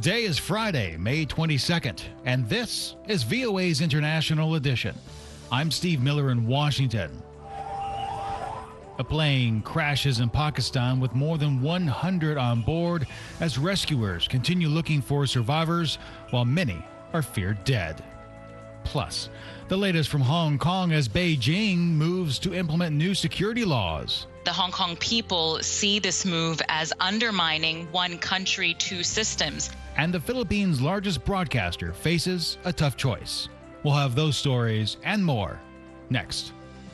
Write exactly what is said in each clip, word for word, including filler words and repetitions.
Today is Friday, May twenty-second, and this is V O A's International Edition. I'm Steve Miller in Washington. A plane crashes in Pakistan with more than one hundred on board as rescuers continue looking for survivors while many are feared dead. Plus, the latest from Hong Kong as Beijing moves to implement new security laws. The Hong Kong people see this move as undermining one country, two systems. And the Philippines' largest broadcaster faces a tough choice. We'll have those stories and more next.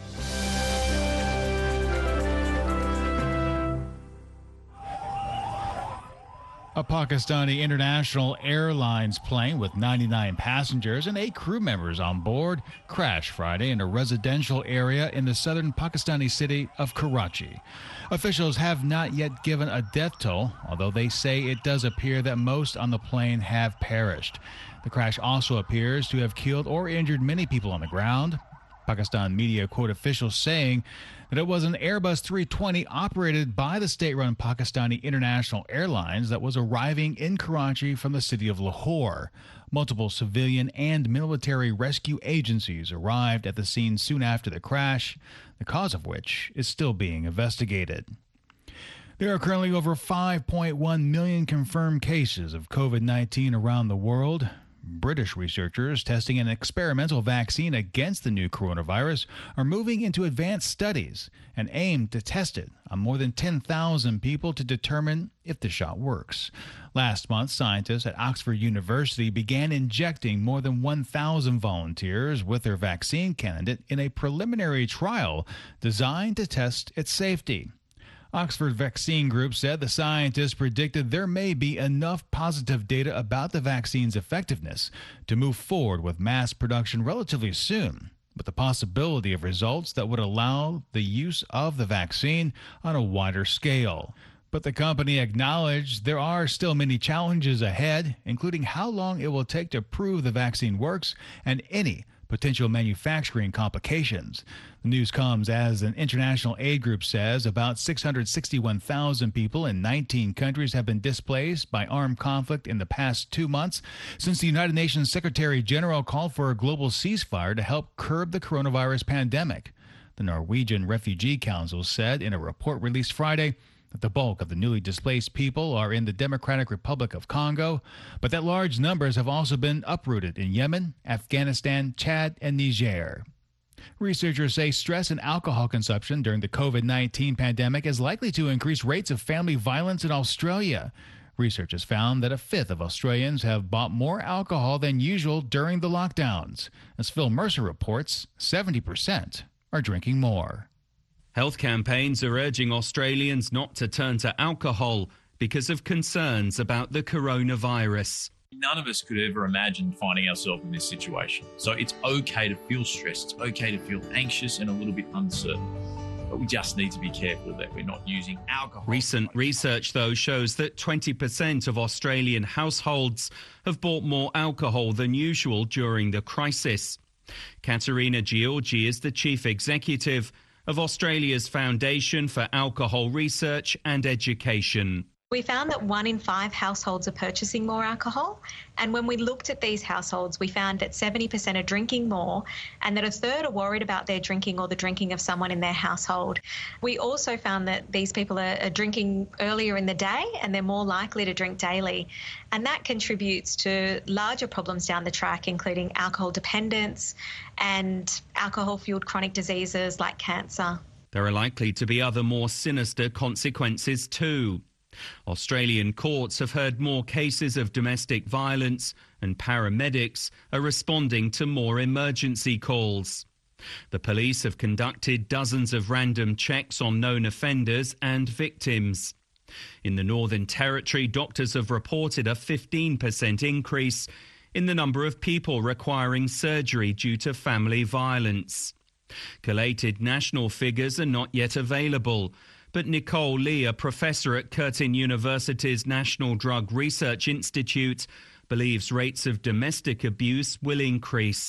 A Pakistani International Airlines plane with ninety-nine passengers and eight crew members on board crashed Friday in a residential area in the southern Pakistani city of Karachi. Officials have not yet given a death toll, although they say it does appear that most on the plane have perished. The crash also appears to have killed or injured many people on the ground. Pakistan media quote officials saying that it was an Airbus three twenty operated by the state-run Pakistani International Airlines that was arriving in Karachi from the city of Lahore. Multiple civilian and military rescue agencies arrived at the scene soon after the crash, the cause of which is still being investigated. There are currently over five point one million confirmed cases of COVID nineteen around the world. British researchers testing an experimental vaccine against the new coronavirus are moving into advanced studies and aim to test it on more than ten thousand people to determine if the shot works. Last month, scientists at Oxford University began injecting more than one thousand volunteers with their vaccine candidate in a preliminary trial designed to test its safety. Oxford Vaccine Group said the scientists predicted there may be enough positive data about the vaccine's effectiveness to move forward with mass production relatively soon, with the possibility of results that would allow the use of the vaccine on a wider scale. But the company acknowledged there are still many challenges ahead, including how long it will take to prove the vaccine works and any potential manufacturing complications. The news comes as an international aid group says about six hundred sixty-one thousand people in nineteen countries have been displaced by armed conflict in the past two months since the United Nations Secretary General called for a global ceasefire to help curb the coronavirus pandemic. The Norwegian Refugee Council said in a report released Friday that the bulk of the newly displaced people are in the Democratic Republic of Congo, but that large numbers have also been uprooted in Yemen, Afghanistan, Chad, and Niger. Researchers say stress and alcohol consumption during the COVID nineteen pandemic is likely to increase rates of family violence in Australia. Researchers found that a fifth of Australians have bought more alcohol than usual during the lockdowns. As Phil Mercer reports, seventy percent are drinking more. Health campaigns are urging Australians not to turn to alcohol because of concerns about the coronavirus. None of us could ever imagine finding ourselves in this situation. So it's okay to feel stressed. It's okay to feel anxious and a little bit uncertain. But we just need to be careful that we're not using alcohol. Recent research, though, shows that twenty percent of Australian households have bought more alcohol than usual during the crisis. Katerina Giorgi is the chief executive of Australia's Foundation for Alcohol Research and Education. We found that one in five households are purchasing more alcohol. And when we looked at these households, we found that seventy percent are drinking more and that a third are worried about their drinking or the drinking of someone in their household. We also found that these people are, are drinking earlier in the day and they're more likely to drink daily. And that contributes to larger problems down the track, including alcohol dependence and alcohol-fueled chronic diseases like cancer. There are likely to be other more sinister consequences too. Australian courts have heard more cases of domestic violence and paramedics are responding to more emergency calls. The police have conducted dozens of random checks on known offenders and victims. In the Northern Territory, doctors have reported a fifteen percent increase in the number of people requiring surgery due to family violence. Collated national figures are not yet available, but Nicole Lee, a professor at Curtin University's National Drug Research Institute, believes rates of domestic abuse will increase.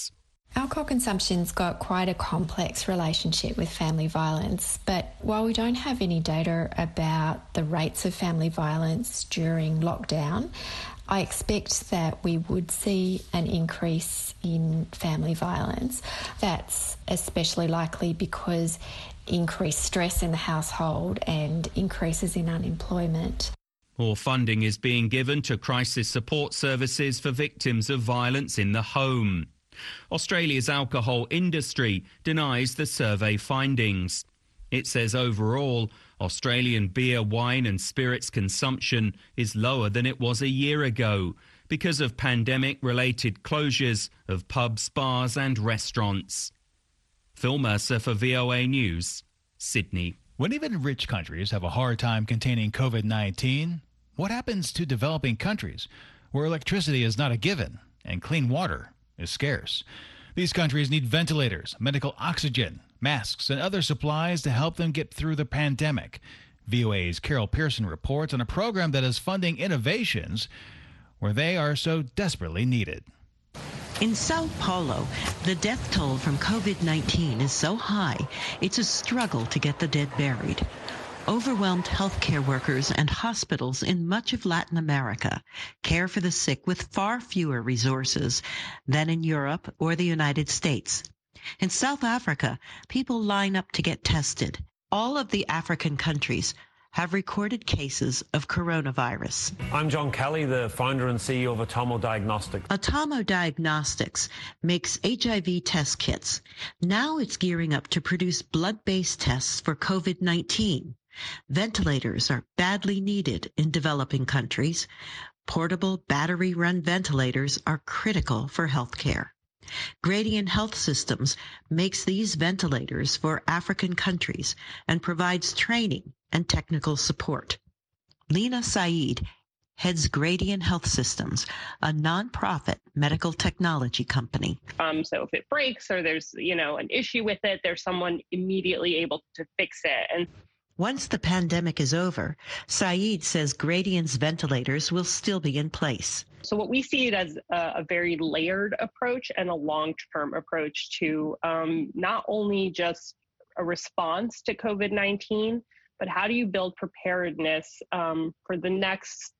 Alcohol consumption's got quite a complex relationship with family violence, but while we don't have any data about the rates of family violence during lockdown, I expect that we would see an increase in family violence. That's especially likely because increased stress in the household and increases in unemployment. More funding is being given to crisis support services for victims of violence in the home. Australia's alcohol industry denies the survey findings. It says overall, Australian beer, wine and spirits consumption is lower than it was a year ago because of pandemic-related closures of pubs, bars and restaurants. Phil Mercer for V O A News, Sydney. When even rich countries have a hard time containing COVID nineteen, what happens to developing countries where electricity is not a given and clean water is scarce? These countries need ventilators, medical oxygen, masks, and other supplies to help them get through the pandemic. V O A's Carol Pearson reports on a program that is funding innovations where they are so desperately needed. In Sao Paulo, the death toll from COVID nineteen is so high, it's a struggle to get the dead buried. Overwhelmed healthcare workers and hospitals in much of Latin America care for the sick with far fewer resources than in Europe or the United States. In South Africa, people line up to get tested. All of the African countries have recorded cases of coronavirus. I'm John Kelly, the founder and C E O of Atomo Diagnostics. Atomo Diagnostics makes H I V test kits. Now it's gearing up to produce blood-based tests for COVID nineteen. Ventilators are badly needed in developing countries. Portable battery-run ventilators are critical for healthcare. Gradient Health Systems makes these ventilators for African countries and provides training and technical support. Lena Saeed heads Gradient Health Systems, a nonprofit medical technology company. Um, so if it breaks or there's, you know, an issue with it, there's someone immediately able to fix it. And once the pandemic is over, Saeed says Gradient's ventilators will still be in place. So what we see it as a, a very layered approach and a long-term approach to um, not only just a response to COVID nineteen, but how do you build preparedness um, for the next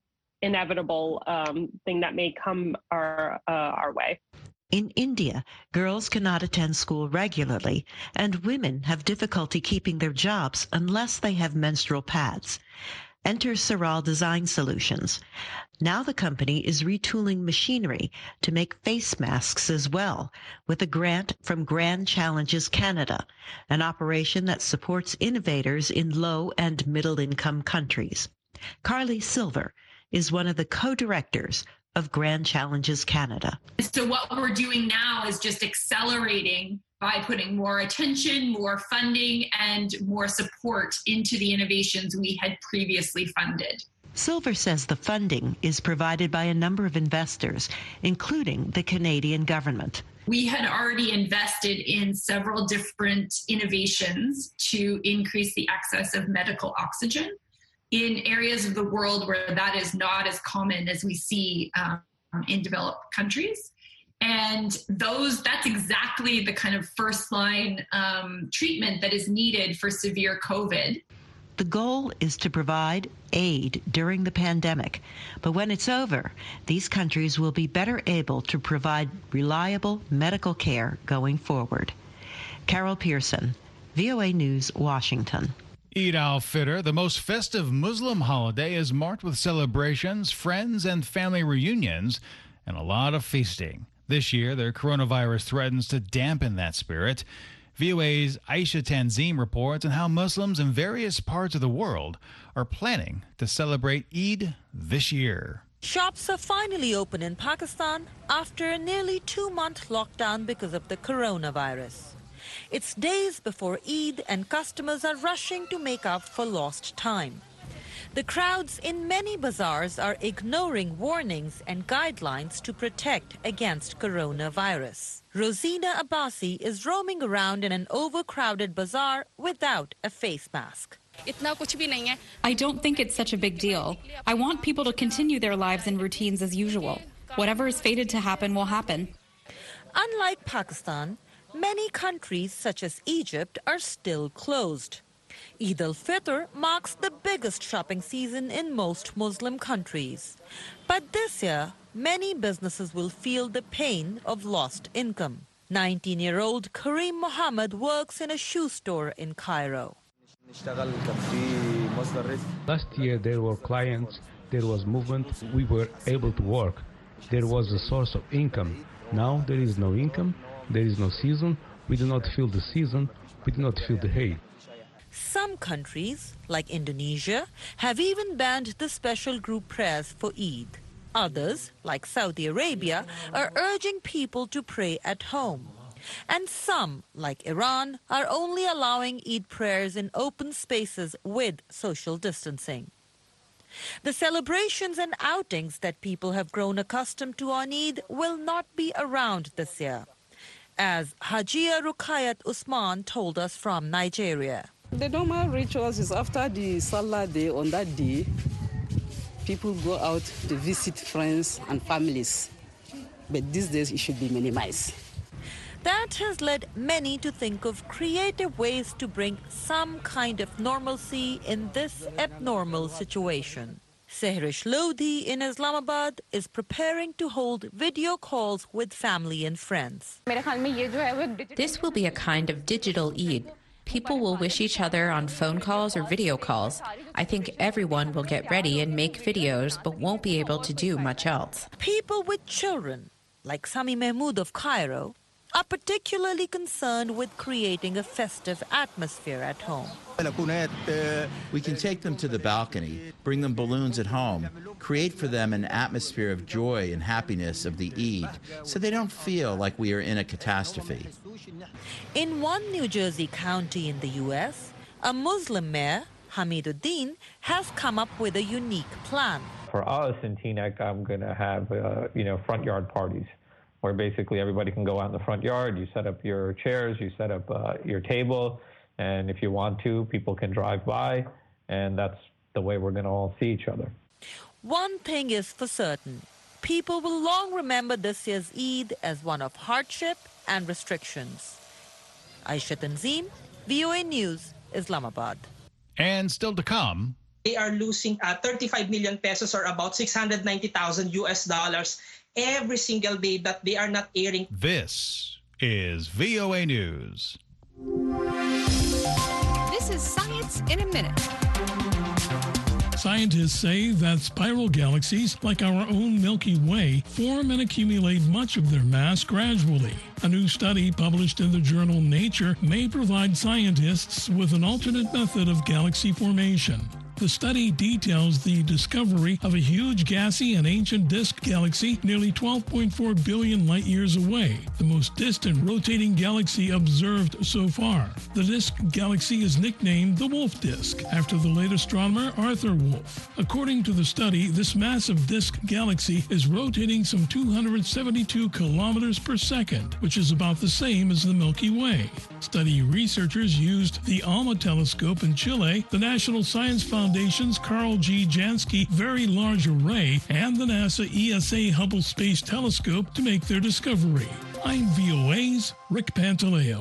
inevitable um, thing that may come our, uh, our way. In India, girls cannot attend school regularly, and women have difficulty keeping their jobs unless they have menstrual pads. Enter Saral Design Solutions. Now the company is retooling machinery to make face masks as well, with a grant from Grand Challenges Canada, an operation that supports innovators in low and middle-income countries. Carly Silver is one of the co-directors of Grand Challenges Canada. So what we're doing now is just accelerating by putting more attention, more funding, and more support into the innovations we had previously funded. Silver says the funding is provided by a number of investors, including the Canadian government. We had already invested in several different innovations to increase the access of medical oxygen in areas of the world where that is not as common as we see um, in developed countries. And those, that's exactly the kind of first line um, treatment that is needed for severe COVID. The goal is to provide aid during the pandemic, but when it's over, these countries will be better able to provide reliable medical care going forward. Carol Pearson, V O A News, Washington. Eid al-Fitr, the most festive Muslim holiday, is marked with celebrations, friends and family reunions, and a lot of feasting. This year, the coronavirus threatens to dampen that spirit. V O A's Aisha Tanzim reports on how Muslims in various parts of the world are planning to celebrate Eid this year. Shops are finally open in Pakistan after a nearly two-month lockdown because of the coronavirus. It's days before Eid and customers are rushing to make up for lost time. The crowds in many bazaars are ignoring warnings and guidelines to protect against coronavirus. Rosina Abbasi is roaming around in an overcrowded bazaar without a face mask. I don't think it's such a big deal. I want people to continue their lives and routines as usual. Whatever is fated to happen will happen. Unlike Pakistan, many countries such as Egypt are still closed. Eid al-Fitr marks the biggest shopping season in most Muslim countries. But this year, many businesses will feel the pain of lost income. nineteen-year-old Kareem Mohammed works in a shoe store in Cairo. Last year there were clients, there was movement, we were able to work. There was a source of income. Now there is no income, there is no season, we do not feel the season, we do not feel the hate. Some countries, like Indonesia, have even banned the special group prayers for Eid. Others, like Saudi Arabia, are urging people to pray at home. And some, like Iran, are only allowing Eid prayers in open spaces with social distancing. The celebrations and outings that people have grown accustomed to on Eid will not be around this year, as Hajia Rukayat Usman told us from Nigeria. The normal rituals is after the Salah day. On that day, people go out to visit friends and families. But these days, it should be minimized. That has led many to think of creative ways to bring some kind of normalcy in this abnormal situation. Sehrish Lodi in Islamabad is preparing to hold video calls with family and friends. This will be a kind of digital Eid. People will wish each other on phone calls or video calls. I think everyone will get ready and make videos, but won't be able to do much else. People with children, like Sami Mahmood of Cairo, are particularly concerned with creating a festive atmosphere at home. We can take them to the balcony, bring them balloons at home, create for them an atmosphere of joy and happiness of the Eid, so they don't feel like we are in a catastrophe. In one New Jersey county in the U S, a Muslim mayor, Hamiduddin, has come up with a unique plan. For us in Teaneck, I'm going to have, uh, you know, front yard parties, where basically everybody can go out in the front yard. You set up your chairs, you set up uh, your table, and if you want to, people can drive by, and that's the way we're going to all see each other. One thing is for certain. People will long remember this year's Eid as one of hardship and restrictions. Aisha Tanzim, V O A News, Islamabad. And still to come. They are losing uh, thirty-five million pesos, or about six hundred ninety thousand U S dollars every single day that they are not airing. This is V O A News. This is Science in a Minute. Scientists say that spiral galaxies, like our own Milky Way, form and accumulate much of their mass gradually. A new study published in the journal Nature may provide scientists with an alternate method of galaxy formation. The study details the discovery of a huge gassy and ancient disk galaxy nearly twelve point four billion light-years away, the most distant rotating galaxy observed so far. The disk galaxy is nicknamed the Wolf Disk, after the late astronomer Arthur Wolf. According to the study, this massive disk galaxy is rotating some two hundred seventy-two kilometers per second, which is about the same as the Milky Way. Study researchers used the ALMA telescope in Chile, the National Science Foundation Foundation's Carl G. Jansky Very Large Array, and the NASA E S A Hubble Space Telescope to make their discovery. I'm V O A's Rick Pantaleo.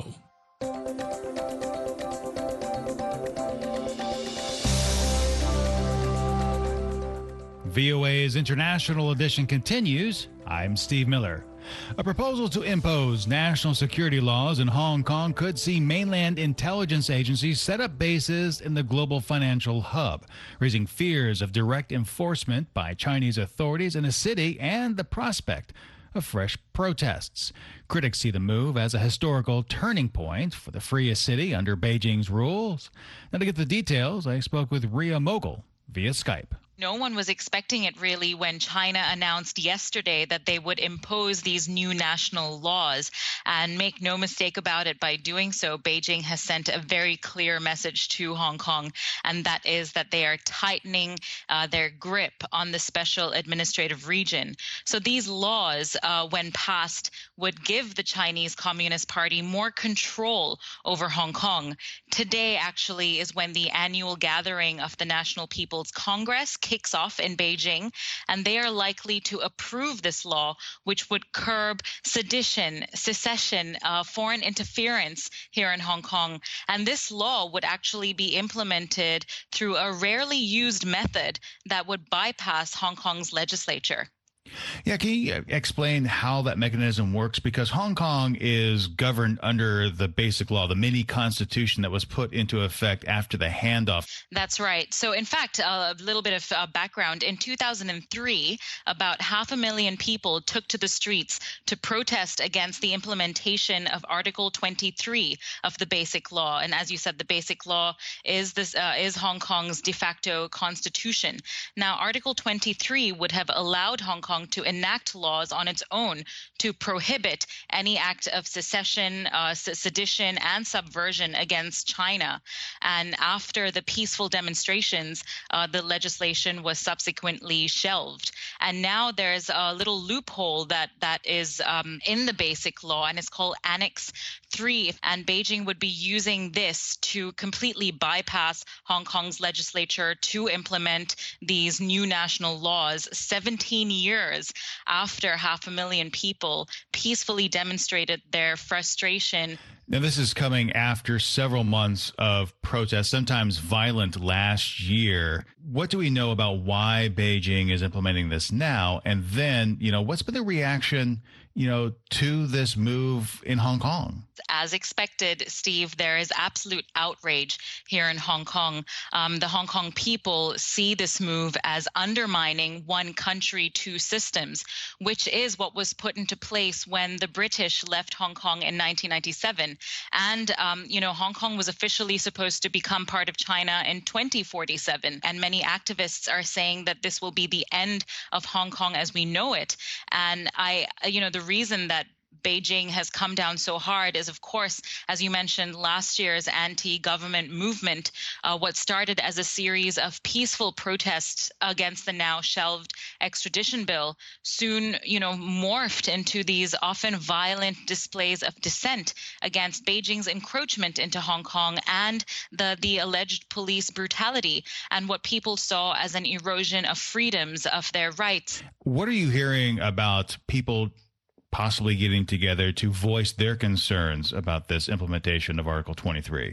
V O A's International Edition continues. I'm Steve Miller. A proposal to impose national security laws in Hong Kong could see mainland intelligence agencies set up bases in the global financial hub, raising fears of direct enforcement by Chinese authorities in a city and the prospect of fresh protests. Critics see the move as a historical turning point for the freest city under Beijing's rules. Now, to get the details, I spoke with Ria Mogul via Skype. No one was expecting it really when China announced yesterday that they would impose these new national laws. And make no mistake about it, by doing so, Beijing has sent a very clear message to Hong Kong, and that is that they are tightening uh, their grip on the special administrative region. So these laws, uh, when passed, would give the Chinese Communist Party more control over Hong Kong. Today, actually, is when the annual gathering of the National People's Congress kicks off in Beijing, and they are likely to approve this law, which would curb sedition, secession, uh, foreign interference here in Hong Kong. And this law would actually be implemented through a rarely used method that would bypass Hong Kong's legislature. Yeah, can you explain how that mechanism works? Because Hong Kong is governed under the basic law, the mini constitution that was put into effect after the handoff. That's right. So, in fact, a little bit of uh, background. In two thousand three, about half a million people took to the streets to protest against the implementation of Article twenty-three of the Basic Law. And as you said, the Basic Law is this uh, is Hong Kong's de facto constitution. Now, Article twenty-three would have allowed Hong Kong to enact laws on its own to prohibit any act of secession, uh, sedition, and subversion against China. And after the peaceful demonstrations, uh, the legislation was subsequently shelved. And now there's a little loophole that that is um, in the Basic Law, and it's called Annex three. And Beijing would be using this to completely bypass Hong Kong's legislature to implement these new national laws seventeen years after half a million people peacefully demonstrated their frustration. Now, this is coming after several months of protests, sometimes violent last year. What do we know about why Beijing is implementing this now? And then, you know, what's been the reaction, you know, to this move in Hong Kong? As expected, Steve, there is absolute outrage here in Hong Kong. Um, the Hong Kong people see this move as undermining one country, two systems, which is what was put into place when the British left Hong Kong in nineteen ninety-seven. And, um, you know, Hong Kong was officially supposed to become part of China in twenty forty-seven. And many activists are saying that this will be the end of Hong Kong as we know it. And I, you know, the reason that Beijing has come down so hard is, of course, as you mentioned, last year's anti-government movement, uh, what started as a series of peaceful protests against the now shelved extradition bill, soon, you know, morphed into these often violent displays of dissent against Beijing's encroachment into Hong Kong and the, the alleged police brutality and what people saw as an erosion of freedoms, of their rights. What are you hearing about people possibly getting together to voice their concerns about this implementation of Article twenty-three?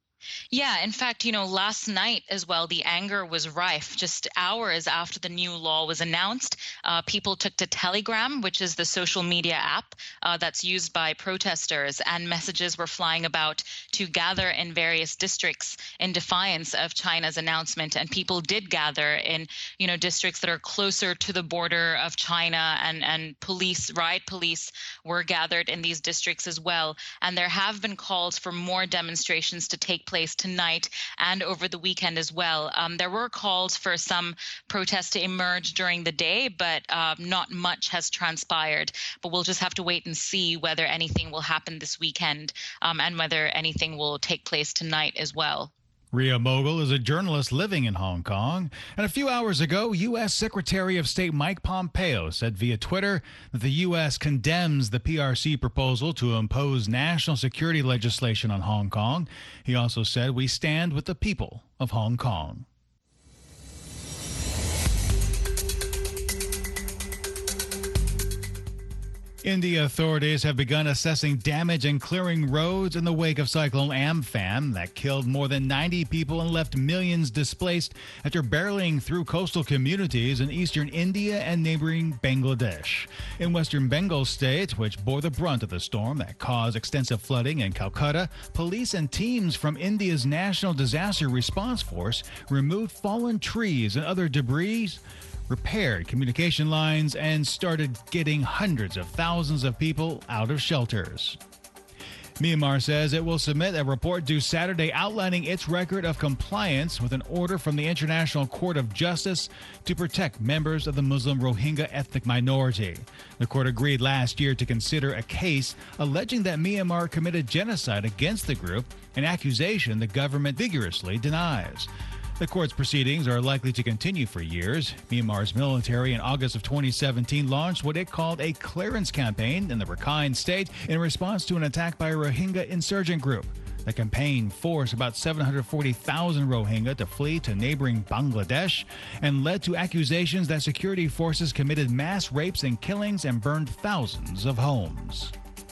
Yeah, in fact, you know, last night as well, the anger was rife. Just hours after the new law was announced, uh, people took to Telegram, which is the social media app uh, that's used by protesters, and messages were flying about to gather in various districts in defiance of China's announcement. And people did gather in, you know, districts that are closer to the border of China, and, and police, riot police were gathered in these districts as well. And there have been calls for more demonstrations to take place tonight and over the weekend as well. Um, there were calls for some protests to emerge during the day, but uh, not much has transpired. But we'll just have to wait and see whether anything will happen this weekend um, and whether anything will take place tonight as well. Ria Mogul is a journalist living in Hong Kong. And a few hours ago, U S Secretary of State Mike Pompeo said via Twitter that the U S condemns the P R C proposal to impose national security legislation on Hong Kong. He also said, "We stand with the people of Hong Kong." India authorities have begun assessing damage and clearing roads in the wake of Cyclone Amphan that killed more than ninety people and left millions displaced after barreling through coastal communities in eastern India and neighboring Bangladesh. In western Bengal state, which bore the brunt of the storm that caused extensive flooding in Calcutta, police and teams from India's National Disaster Response Force removed fallen trees and other debris, repaired communication lines, and started getting hundreds of thousands of people out of shelters. Myanmar says it will submit a report due Saturday outlining its record of compliance with an order from the International Court of Justice to protect members of the Muslim Rohingya ethnic minority. The court agreed last year to consider a case alleging that Myanmar committed genocide against the group, an accusation the government vigorously denies. The court's proceedings are likely to continue for years. Myanmar's military in August of twenty seventeen launched what it called a clearance campaign in the Rakhine state in response to an attack by a Rohingya insurgent group. The campaign forced about seven hundred forty thousand Rohingya to flee to neighboring Bangladesh and led to accusations that security forces committed mass rapes and killings and burned thousands of homes.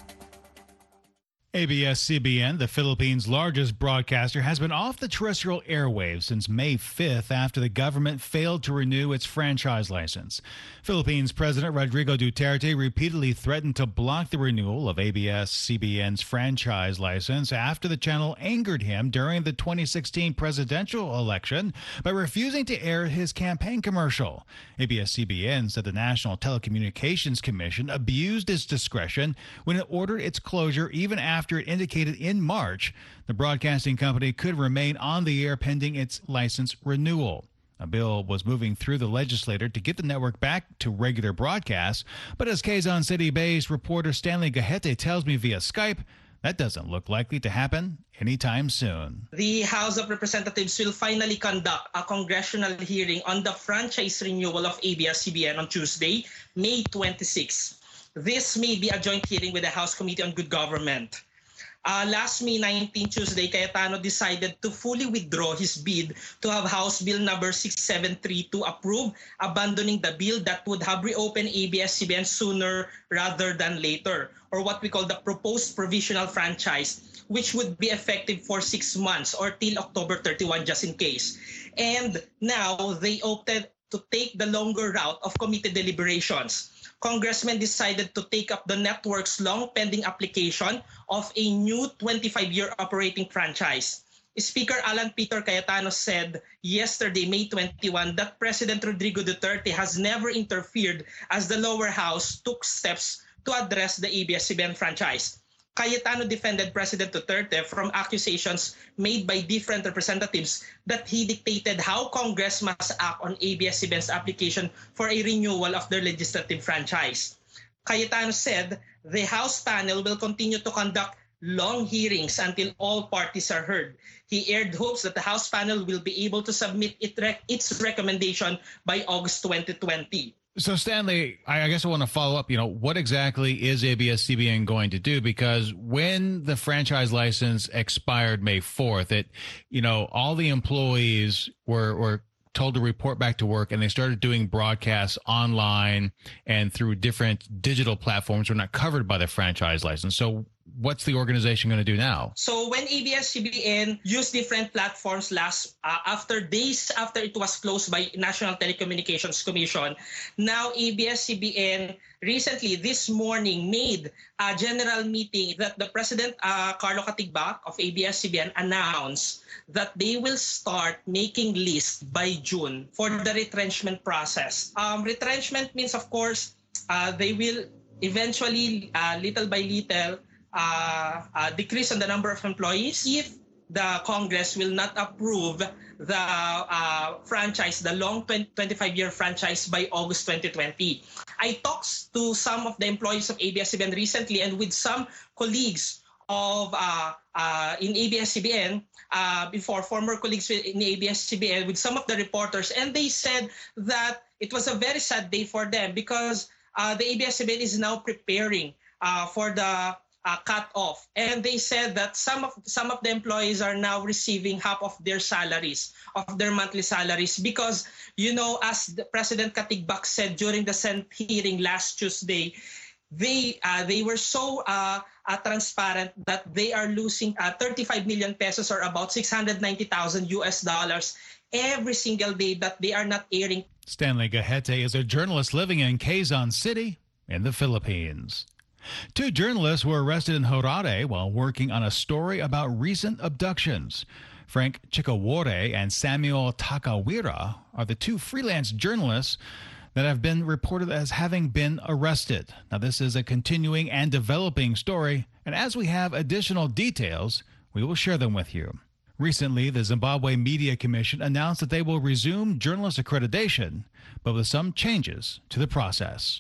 A B S C B N, the Philippines' largest broadcaster, has been off the terrestrial airwaves since May fifth after the government failed to renew its franchise license. Philippines President Rodrigo Duterte repeatedly threatened to block the renewal of A B S C B N's franchise license after the channel angered him during the twenty sixteen presidential election by refusing to air his campaign commercial. A B S C B N said the National Telecommunications Commission abused its discretion when it ordered its closure even after After it indicated in March the broadcasting company could remain on the air pending its license renewal. A bill was moving through the legislature to get the network back to regular broadcasts, but as Quezon City-based reporter Stanley Gahete tells me via Skype, that doesn't look likely to happen anytime soon. The House of Representatives will finally conduct a congressional hearing on the franchise renewal of A B S C B N on Tuesday, May twenty-sixth. This may be a joint hearing with the House Committee on Good Government. Uh, last May nineteenth, Tuesday, Cayetano decided to fully withdraw his bid to have House Bill number six seven three two approved, abandoning the bill that would have reopened A B S C B N sooner rather than later, or what we call the proposed provisional franchise, which would be effective for six months or till October thirty-first, just in case. And now they opted to take the longer route of committee deliberations. Congressmen decided to take up the network's long-pending application of a new twenty-five-year operating franchise. Speaker Alan Peter Cayetano said yesterday, May twenty-first, that President Rodrigo Duterte has never interfered as the lower house took steps to address the A B S C B N franchise. Cayetano defended President Duterte from accusations made by different representatives that he dictated how Congress must act on A B S C B N's application for a renewal of their legislative franchise. Cayetano said the House panel will continue to conduct long hearings until all parties are heard. He aired hopes that the House panel will be able to submit it rec- its recommendation by August twenty twenty. So, Stanley, I guess I want to follow up. You know, what exactly is A B S C B N going to do? Because when the franchise license expired May fourth, it, you know, all the employees were, were told to report back to work, and they started doing broadcasts online and through different digital platforms. Were not covered by the franchise license. So what's the organization going to do now? So when A B S C B N used different platforms last uh, after days after it was closed by National Telecommunications Commission, now A B S C B N recently this morning made a general meeting that the President uh, Carlo Katigbak of A B S C B N announced that they will start making lists by June for the retrenchment process. Um, retrenchment means, of course, uh, they will eventually, uh, little by little, Uh, uh, decrease on the number of employees if the Congress will not approve the uh, franchise, the long twenty-five-year franchise by August twenty twenty. I talked to some of the employees of A B S C B N recently and with some colleagues of uh, uh, in A B S C B N uh, before, former colleagues in A B S C B N, with some of the reporters, and they said that it was a very sad day for them because uh, the A B S C B N is now preparing uh, for the Uh, cut off, and they said that some of some of the employees are now receiving half of their salaries, of their monthly salaries, because, you know, as the President Katigbak said during the Senate hearing last Tuesday, they uh, they were so uh, uh, transparent that they are losing uh, thirty-five million pesos, or about six hundred ninety thousand U S dollars every single day that they are not airing. Stanley Gahete is a journalist living in Quezon City in the Philippines. Two journalists were arrested in Jorade while working on a story about recent abductions. Frank Chikawore and Samuel Takawira are the two freelance journalists that have been reported as having been arrested. Now, this is a continuing and developing story, and as we have additional details, we will share them with you. Recently, the Zimbabwe Media Commission announced that they will resume journalist accreditation, but with some changes to the process.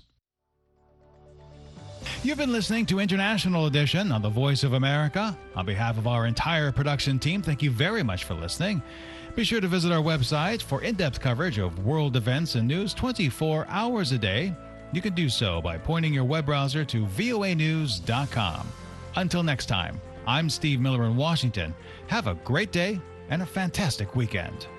You've been listening to International Edition on the Voice of America. On behalf of our entire production team, thank you very much for listening. Be sure to visit our website for in-depth coverage of world events and news twenty-four hours a day. You can do so by pointing your web browser to voa news dot com. Until next time, I'm Steve Miller in Washington. Have a great day and a fantastic weekend.